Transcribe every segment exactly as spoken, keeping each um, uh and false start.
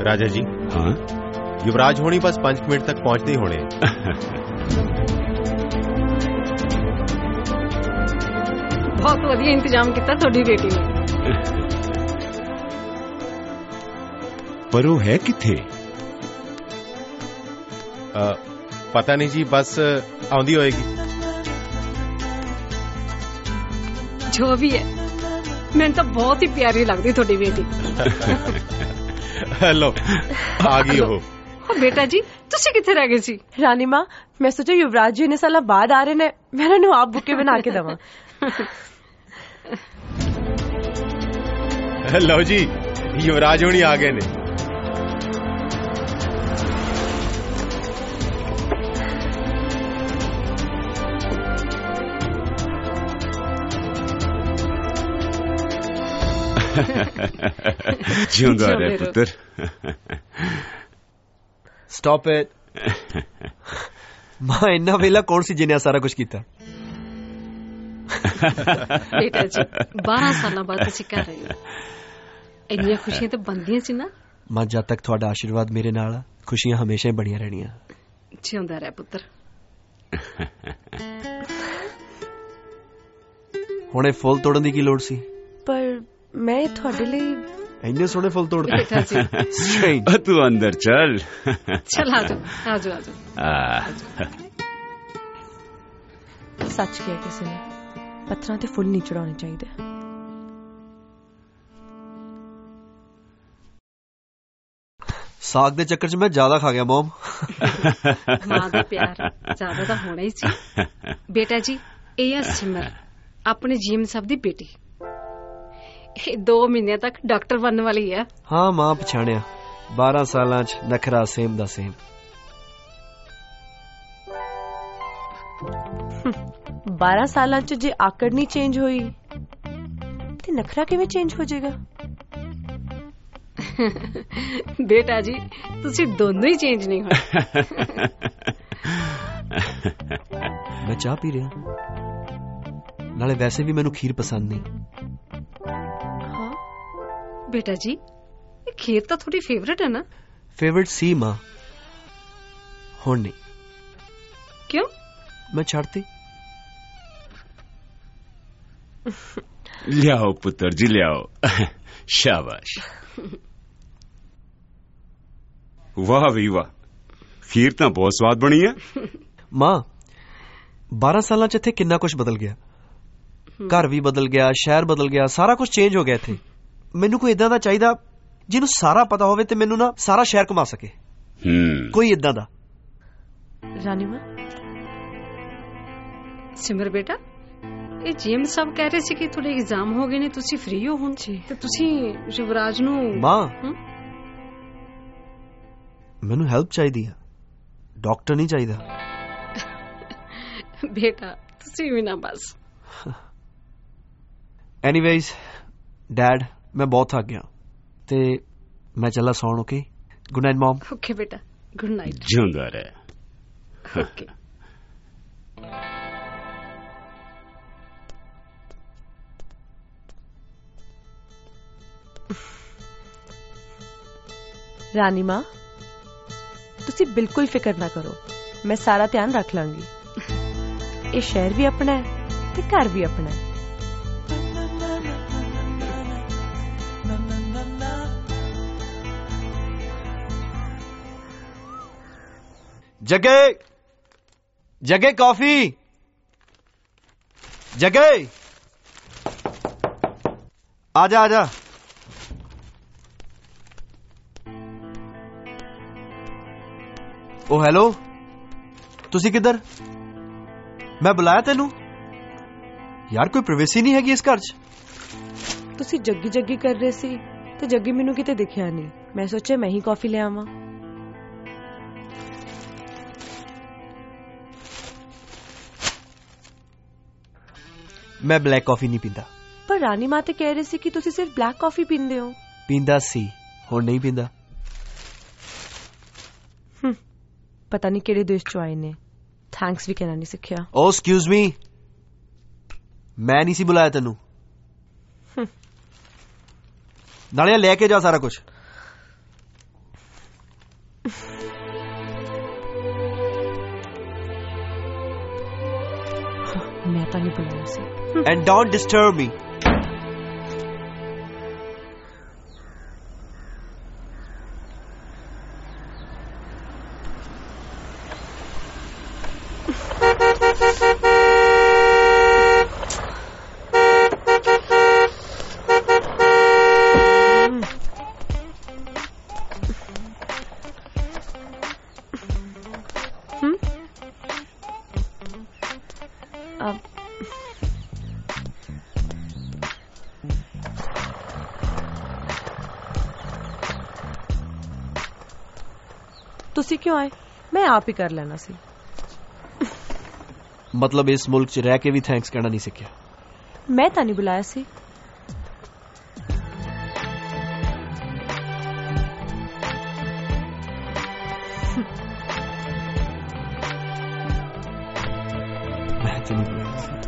राजा जी। हाँ युवराज होनी बस पांच मिनट तक पहुंचते ही होने। बहुत वधिया इंतजाम किया थोड़ी बेटी ने। पर वो है किथे? आ, पता नहीं जी, बस आउंदी होएगी। जो भी है मैंने तो बहुत ही प्यारी लगती थोड़ी बेटी। हेलो आ गई हो। बेटा जी तुसी किथे रह गए सी? रानी मां मैं सोचा युवराज जी ने साल बाद आ रहे ने, मैं इन्होंने आप बुके बना के दवा। लो जी युवराज होनी आ गए ने। जिंदा रहे पुत्र। Stop it. मां इन्ना वेला कौन सी जिन्हें सारा कुछ किया? बेटा जी बारह साल बाद तुसी कर रहे हो, इन्नियां खुशियां तो बनदियां सी ना। मां जब तक थोड़ा आशीर्वाद मेरे नाल आ, खुशियां हमेशा ही बनिया रहनियां। जिंदा रह पुत्र। हुणे फुल तोड़न दी की लोड़ सी? पर मैं थोड़े लिए इन्ने सोने फुल तोड़ बेटा जी तू अंदर चल। चल आ जाओ आ जाओ आ जाओ। सच किया किसी ने, पत्थरां ते फुल नहीं चढ़ाने चाहिए। साग दे चक्कर च मैं ज्यादा खा गया मॉम। मां दा प्यार ज्यादा तो होना ही सी। बेटा जी ये सिमर अपने जीएम साहब दी बेटी, दो महीने तक डॉक्टर बनने वाली है। हाँ मां पछाणिया, बारह साल च नखरा सेम दा सेम। बारह साल च जे आकड़ नहीं चेंज हुई ते नखरा किवें चेंज हो जाएगा? बेटा जी तुसी दोनों ही चेंज नहीं हो। मैं चाह पी रहा, नाले वैसे भी मैनू खीर पसंद नहीं। बेटा जी खीर तो थोड़ी फेवरेट है ना? फेवरेट सी मां, हुण नहीं। क्यों? मैं छाड़ती। लियाओ पुत्र जी लियाओ। शाबाश। वाह भी वाह, खीर तो बहुत स्वाद बनी है। मां बारह साल च इत्थे किन्ना कुछ बदल गया, घर भी बदल गया, शहर बदल गया, सारा कुछ चेंज हो गया इत्थे। मैनू कोई इदां दा चाहिदा जिन्नू सारा पता होवे ते मैनू ना सारा शहर घुमा सके। कोई इदां दा। रानी मां सिमर बेटा ये जीएम साहब कह रहे सी कि थोड़े एग्जाम हो गए ने, तुसी फ्री हो हुण ते तुसी युवराज नू। मां मैनू हेल्प चाहिदी है, डॉक्टर नहीं चाहिदा। बेटा तुसी भी ना बस। एनीवेज डैड मैं बहुत थक गया ते मैं चला सौण। Okay good night mom. Okay बेटा गुड नाइट। जिंदा रहे। ओके रानी मां तुसी बिल्कुल फिक्र ना करो, मैं सारा ध्यान रख लांगी। ये शहर भी अपना है ते घर भी अपना है। जगे जगे कॉफी, जगे आजा आजा। ओ हेलो तुसी किधर? मैं बुलाया तेनू यार, कोई प्राइवेसी नहीं हैगी इस घर च। तुसी जग्गी जग्गी कर रहे सी ते जग्गी मैनू किते दिखिया नहीं, मैं सोचा मैं ही कॉफी ले आवां। मैं ब्लैक कॉफी नहीं पींदा। पर रानी मां ते कह रहे सी कि तुसी सिर्फ ब्लैक कॉफी पींदे हो। पींदा सी, हुण नहीं पींदा। पता नहीं केड़े देश चो आए ने, थैंक्स भी कहना नहीं सिखिया। ओ एक्सक्यूज मी, मैं नहीं सी बुलाया तेनू। नाले लेके जा सारा कुछ। ਤਾਂ ਨਹੀਂ ਬੁਲਾਇਆ ਸੀ। And don't disturb me. ਤੁਸੀਂ ਕਿਉਂ ਆਏ? ਮੈਂ ਆਪ ਹੀ ਕਰ ਲੈਣਾ ਸੀ। ਮਤਲਬ ਇਸ ਮੁਲਕ 'ਚ ਰਹਿ ਕੇ ਵੀ ਥੈਂਕਸ ਕਹਿਣਾ ਨਹੀਂ ਸਿੱਖਿਆ? ਮੈਂ ਤਾਂ ਨਹੀਂ ਬੁਲਾਇਆ ਸੀ। ਮੈਂ ਤਾਂ ਨਹੀਂ ਬੁਲਾਇਆ ਸੀ।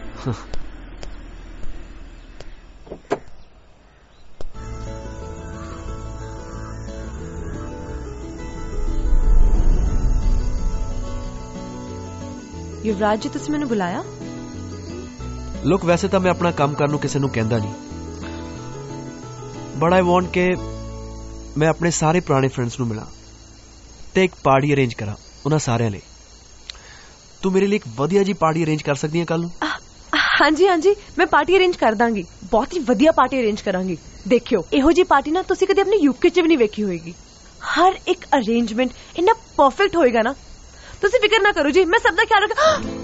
ਯੁਵਰਾਜ ਜੀ, ਤੁਸੀਂ ਮੈਨੂੰ ਬੁਲਾਇਆ? ਲੁੱਕ, ਵੈਸੇ ਤਾਂ ਮੈਂ ਆਪਣਾ ਕੰਮ ਕਰਨ ਨੂੰ ਕਿਸੇ ਨੂੰ ਕਹਿੰਦਾ ਨਹੀਂ, ਬਟ ਆਈ ਵਾਂਟ ਕਿ ਮੈਂ ਆਪਣੇ ਸਾਰੇ ਪੁਰਾਣੇ ਫਰੈਂਡਸ ਨੂੰ ਮਿਲਾਂ ਤੇ ਇੱਕ ਪਾਰਟੀ ਅਰੇਂਜ ਕਰਾਂ ਉਹਨਾਂ ਸਾਰਿਆਂ ਲਈ। ਤੂੰ ਮੇਰੇ ਲਈ ਇੱਕ ਵਧੀਆ ਜੀ ਪਾਰਟੀ ਅਰੇਂਜ ਕਰ ਸਕਦੀ ਹੈ ਕੱਲ ਨੂੰ? ਹਾਂਜੀ ਹਾਂਜੀ, ਮੈਂ ਪਾਰਟੀ ਅਰੇਂਜ ਕਰ ਦਾਂਗੀ। ਬਹੁਤ ਹੀ ਵਧੀਆ ਪਾਰਟੀ ਅਰੇਂਜ ਕਰਾਂਗੀ। ਦੇਖਿਓ, ਇਹੋ ਜੀ ਪਾਰਟੀ ਨਾ ਤੁਸੀਂ ਕਦੇ ਆਪਣੇ ਯੂਕੇ 'ਚ ਵੀ ਨਹੀਂ ਵੇਖੀ ਹੋਏਗੀ। ਹਰ ਇੱਕ ਅਰੇਂਜਮੈਂਟ ਇੰਨਾ ਪਰਫੈਕਟ ਹੋਏਗਾ ਨਾ, ਤੁਸੀਂ ਫਿਕਰ ਨਾ ਕਰੋ ਜੀ, ਮੈਂ ਸਭ ਦਾ ਖਿਆਲ ਰੱਖ।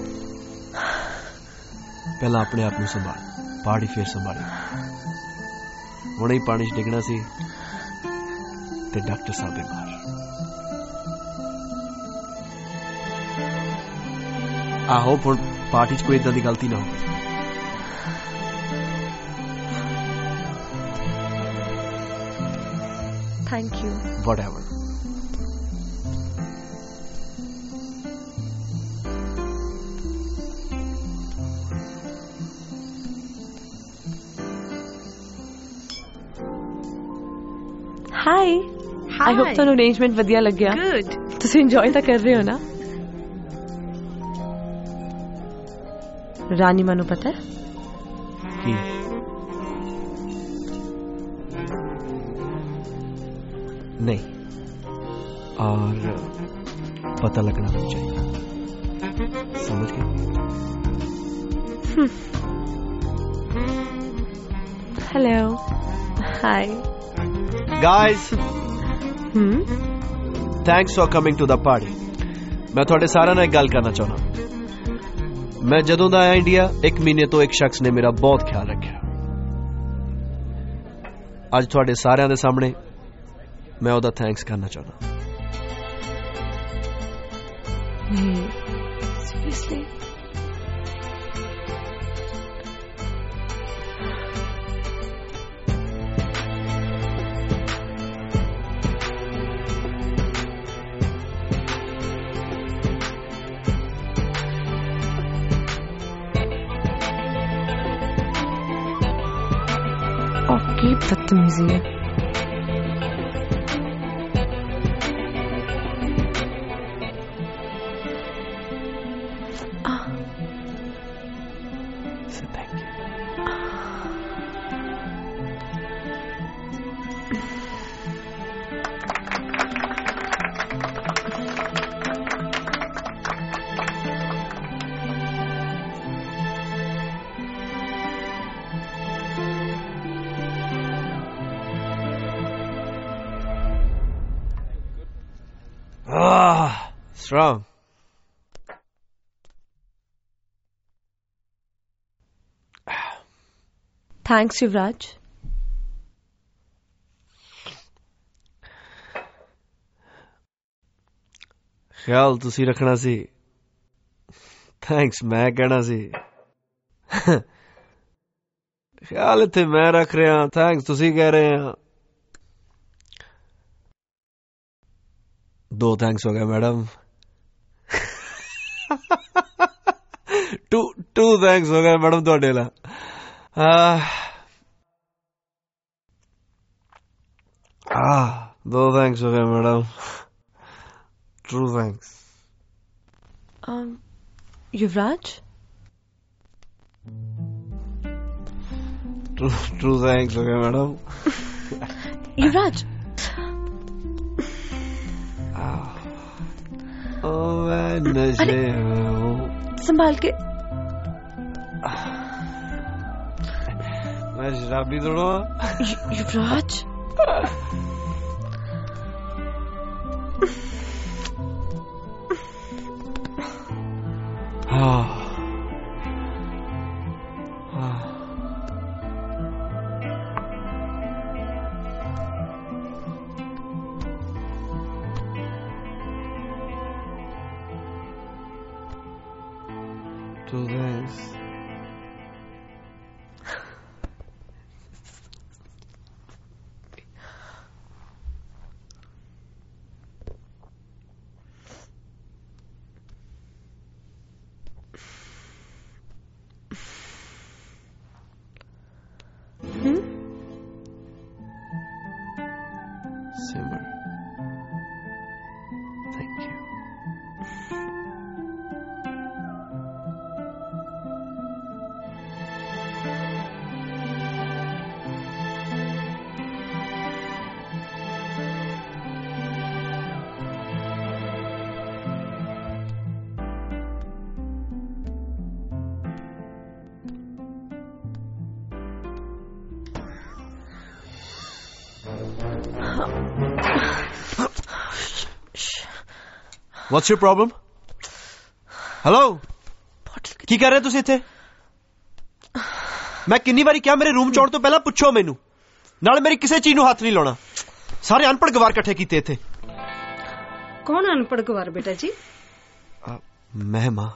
ਪਹਿਲਾਂ ਆਪਣੇ ਆਪ ਨੂੰ ਸੰਭਾਲ, ਪਾਰਟੀ ਫੇਰ ਸੰਭਾਲੀ। ਹੁਣੇ ਹੀ ਪਾਣੀ 'ਚ ਡਿੱਗਣਾ ਸੀ ਤੇ ਡਾਕਟਰ ਸਾਹਿਬ ਬਿਮਾਰ। ਆਹੋ, ਹੁਣ ਪਾਰਟੀ 'ਚ ਕੋਈ ਇਦਾਂ ਦੀ ਗਲਤੀ ਨਾ ਹੋਵੇ। Thank you. Whatever. Hi. I hope ਤੁਹਾਨੂੰ ਅਰੇਂਜਮੈਂਟ ਵਧੀਆ ਲੱਗਿਆ। ਗੁੱਡ। ਤੁਸੀਂ ਇੰਜੋਏ ਤਾਂ ਕਰ ਰਹੇ ਹੋ ਨਾ? ਰਾਨੀਮਾ ਨੂੰ ਪਤਾ ਹੈ? ਕੀ? नहीं, और पता लगना भी चाहिए। समझ गए? Hello, hi guys, hmm thanks for coming to the party. मैं थोड़े सारा ना एक गल करना चाहना। मैं जदों दा आया इंडिया, एक महीने तो एक शख्स ने मेरा बहुत ख्याल रखा। अज थोड़े सारिਆਂ ਦੇ ਸਾਹਮਣੇ मैं ਉਹਦਾ थैंक्स करना चाहना। नहीं, सीरियसली? ओके, बदतमीजी है। Ah, strong. Thanks, Yuvraj. ख्याल तुसी रखना सी, थैंक्स मैं कहना सी। ख्याल इत्थे मैं रख रहा, थैंक्स तुसी कह रहे हैं। दो थैंक्स हो गए मैडम। टू टू थैंक्स हो गए मैडम तुहाडे ला। आ दो थैंक्स हो गए madam. True thanks. Um, Yuvraj? True thanks हो गया मैडम। युवराज ओ मैं नशे में हूँ। संभाल के। मैं शराबी थोड़ा। युवराज हाँ to this. Hmm? Simmer. Thank you. What's your problem? Hello? ਕੀ ਕਰ ਰਹੇ ਤੁਸੀਂ ਇੱਥੇ? ਮੈਂ ਕਿੰਨੀ ਵਾਰੀ ਕਿਹਾ ਮੇਰੇ ਰੂਮ ਚੌੜ ਤੋਂ ਪਹਿਲਾਂ ਪੁੱਛੋ ਮੈਨੂੰ, ਨਾਲ ਮੇਰੀ ਕਿਸੇ ਚੀਜ਼ ਨੂੰ ਹੱਥ ਨਹੀਂ ਲਾਉਣਾ। ਸਾਰੇ ਅਨਪੜ੍ਹ ਗਵਾਰ ਇਕੱਠੇ ਕੀਤੇ ਇੱਥੇ। ਕੌਣ ਅਨਪੜ੍ਹ ਗਵਾਰ ਬੇਟਾ ਜੀ? ਮੈਂ ਮਾਂ।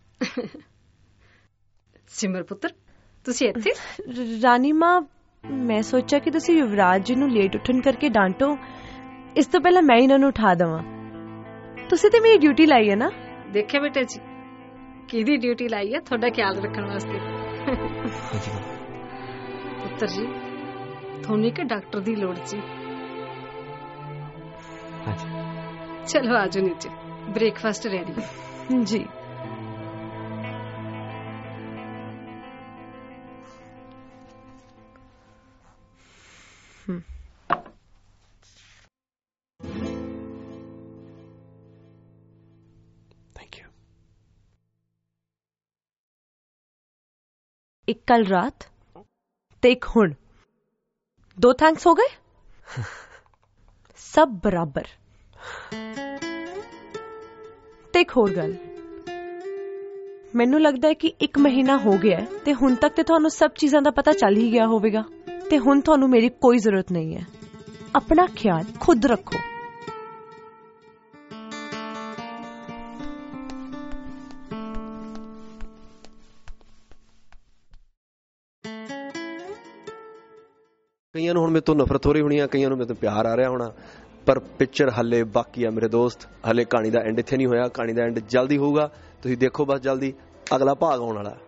ਸਿਮਰ ਪੁੱਤਰ ਤੁਸੀਂ ਇੱਥੇ? ਰਾਣੀ ਮਾਂ ਮੈਂ ਸੋਚਿਆ ਕਿ ਤੁਸੀਂ ਯੁਵਰਾਜ ਜੀ ਨੂੰ ਲੇਟ ਉੱਠਣ ਕਰਕੇ ਡਾਂਟੋ, ਇਸ ਤੋਂ ਪਹਿਲਾਂ ਮੈਂ ਇਹਨਾਂ ਨੂੰ ਉਠਾ ਦੇਵਾਂ। ਤੁਸੀਂ ਤੇ ਮੇਰੀ ਡਿਊਟੀ ਲਾਈ ਹੈ ਨਾ। ਦੇਖਿਆ ਬੇਟਾ ਜੀ ਕਿਹਦੀ ਡਿਊਟੀ ਲਾਈ ਹੈ ਤੁਹਾਡਾ ਖਿਆਲ ਰੱਖਣ ਵਾਸਤੇ। ਪੁੱਤਰ ਜੀ ਤੁਹਾਨੂੰ ਇੱਕ ਡਾਕਟਰ ਦੀ ਲੋੜ ਸੀ। ਚਲੋ ਆਜੋ ਨੀਚੇ, ਬ੍ਰੇਕਫਾਸਟ ਰੈਡੀ ਹੈ ਜੀ। ਇੱਕ ਕੱਲ ਰਾਤ ਤੇ ਇੱਕ ਹੁਣ, ਦੋ ਥੈਂਕਸ ਹੋ ਗਏ। ਸਭ ਬਰਾਬਰ। ਤੇ ਇੱਕ ਹੋਰ ਗੱਲ, ਮੈਨੂੰ ਲੱਗਦਾ ਹੈ ਕਿ ਇੱਕ ਮਹੀਨਾ ਹੋ ਗਿਆ ਤੇ ਹੁਣ ਤੱਕ ਤੇ ਤੁਹਾਨੂੰ ਸਭ ਚੀਜ਼ਾਂ ਦਾ ਪਤਾ ਚੱਲ ਹੀ ਗਿਆ ਹੋਵੇਗਾ ਤੇ ਹੁਣ ਤੁਹਾਨੂੰ ਮੇਰੀ ਕੋਈ ਜ਼ਰੂਰਤ ਨਹੀਂ ਹੈ। ਆਪਣਾ ਖਿਆਲ ਖੁਦ ਰੱਖੋ। ਕਈਆਂ ਨੂੰ ਹੁਣ ਮੇਰੇ ਤੋਂ ਨਫ਼ਰਤ ਹੋ ਰਹੀ ਹੋਣੀ ਆ, ਕਈਆਂ ਨੂੰ ਮੇਰੇ ਤੋਂ ਪਿਆਰ ਆ ਰਿਹਾ ਹੋਣਾ, ਪਰ ਪਿਕਚਰ ਹੱਲੇ ਬਾਕੀ ਆ ਮੇਰੇ ਦੋਸਤ। ਹੱਲੇ ਕਹਾਣੀ ਦਾ ਐਂਡ ਇੱਥੇ ਨਹੀਂ ਹੋਇਆ, ਕਹਾਣੀ ਦਾ ਐਂਡ ਜਲਦੀ ਹੋਊਗਾ। ਤੁਸੀਂ ਦੇਖੋ ਬਸ, ਜਲਦੀ ਅਗਲਾ ਭਾਗ ਆਉਣ ਵਾਲਾ।